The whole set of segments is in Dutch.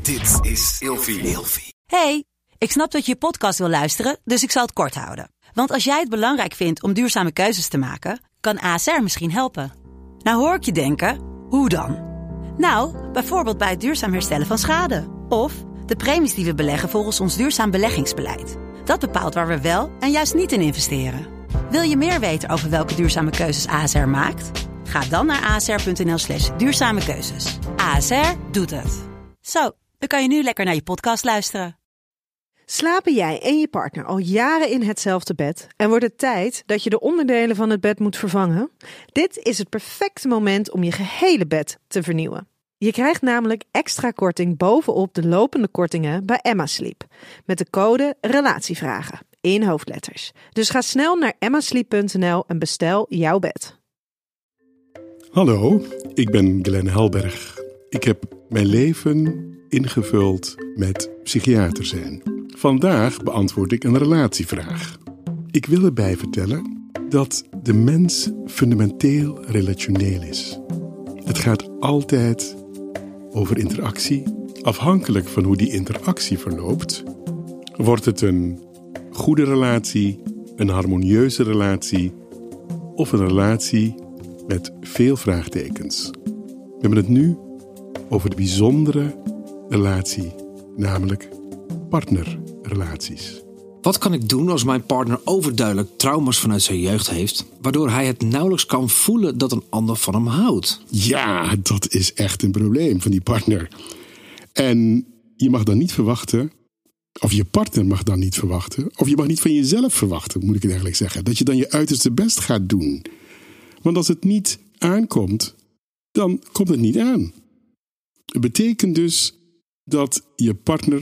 Dit is Ilfie. Hey, ik snap dat je je podcast wil luisteren, dus ik zal het kort houden. Want als jij het belangrijk vindt om duurzame keuzes te maken, kan ASR misschien helpen. Nou hoor ik je denken, hoe dan? Nou, bijvoorbeeld bij het duurzaam herstellen van schade. Of de premies die we beleggen volgens ons duurzaam beleggingsbeleid. Dat bepaalt waar we wel en juist niet in investeren. Wil je meer weten over welke duurzame keuzes ASR maakt? Ga dan naar asr.nl/duurzame keuzes. ASR doet het. Zo, dan kan je nu lekker naar je podcast luisteren. Slapen jij en je partner al jaren in hetzelfde bed en wordt het tijd dat je de onderdelen van het bed moet vervangen? Dit is het perfecte moment om je gehele bed te vernieuwen. Je krijgt namelijk extra korting bovenop de lopende kortingen bij Emma Sleep. Met de code RELATIEVRAGEN in hoofdletters. Dus ga snel naar emmasleep.nl en bestel jouw bed. Hallo, ik ben Glenn Helberg. Ik heb mijn leven ingevuld met psychiater zijn. Vandaag beantwoord ik een relatievraag. Ik wil erbij vertellen dat de mens fundamenteel relationeel is. Het gaat altijd over interactie. Afhankelijk van hoe die interactie verloopt, wordt het een goede relatie, een harmonieuze relatie of een relatie met veel vraagtekens. We hebben het nu over de bijzondere relatie, namelijk partnerrelaties. Wat kan ik doen als mijn partner overduidelijk trauma's vanuit zijn jeugd heeft, waardoor hij het nauwelijks kan voelen dat een ander van hem houdt? Ja, dat is echt een probleem van die partner. En je mag dan niet verwachten, of je partner mag dan niet verwachten, of je mag niet van jezelf verwachten, moet ik het eigenlijk zeggen, dat je dan je uiterste best gaat doen. Want als het niet aankomt, dan komt het niet aan. Het betekent dus dat je partner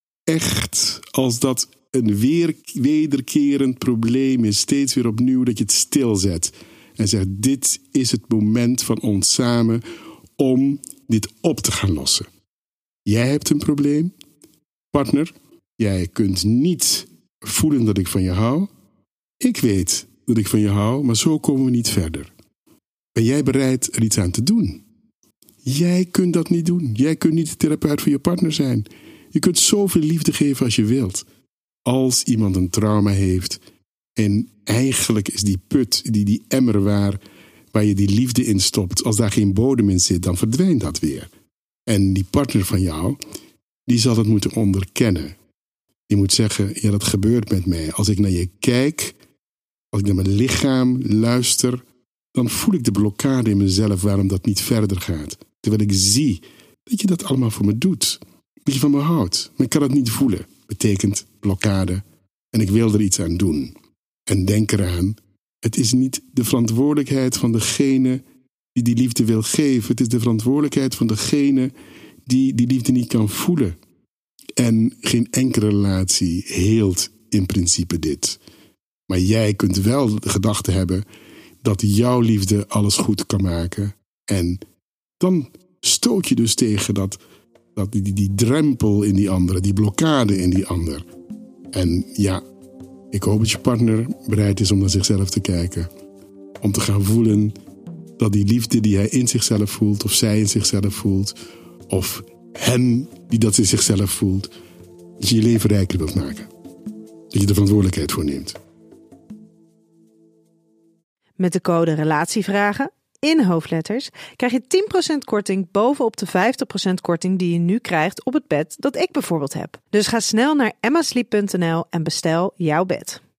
echt, als dat een wederkerend probleem is, steeds weer opnieuw, dat je het stilzet. En zegt, dit is het moment van ons samen om dit op te gaan lossen. Jij hebt een probleem, partner. Jij kunt niet voelen dat ik van je hou. Ik weet dat ik van je hou, maar zo komen we niet verder. Ben jij bereid er iets aan te doen? Jij kunt dat niet doen. Jij kunt niet de therapeut voor je partner zijn. Je kunt zoveel liefde geven als je wilt. Als iemand een trauma heeft en eigenlijk is die put, die emmer waar je die liefde in stopt, als daar geen bodem in zit, dan verdwijnt dat weer. En die partner van jou, die zal het moeten onderkennen. Die moet zeggen, ja, dat gebeurt met mij. Als ik naar je kijk, als ik naar mijn lichaam luister, dan voel ik de blokkade in mezelf waarom dat niet verder gaat. Terwijl ik zie dat je dat allemaal voor me doet. Dat je van me houdt. Maar ik kan het niet voelen. Betekent blokkade. En ik wil er iets aan doen. En denk eraan, het is niet de verantwoordelijkheid van degene die die liefde wil geven. Het is de verantwoordelijkheid van degene die die liefde niet kan voelen. En geen enkele relatie heelt in principe dit. Maar jij kunt wel de gedachte hebben dat jouw liefde alles goed kan maken. En dan stoot je dus tegen die drempel in die andere, die blokkade in die ander. En ja, ik hoop dat je partner bereid is om naar zichzelf te kijken. Om te gaan voelen dat die liefde die hij in zichzelf voelt, of zij in zichzelf voelt, of hem die dat in zichzelf voelt, dat je je leven rijker wilt maken. Dat je de verantwoordelijkheid voor neemt. Met de code RELATIEVRAGEN in hoofdletters krijg je 10% korting bovenop de 50% korting die je nu krijgt op het bed dat ik bijvoorbeeld heb. Dus ga snel naar emmasleep.nl en bestel jouw bed.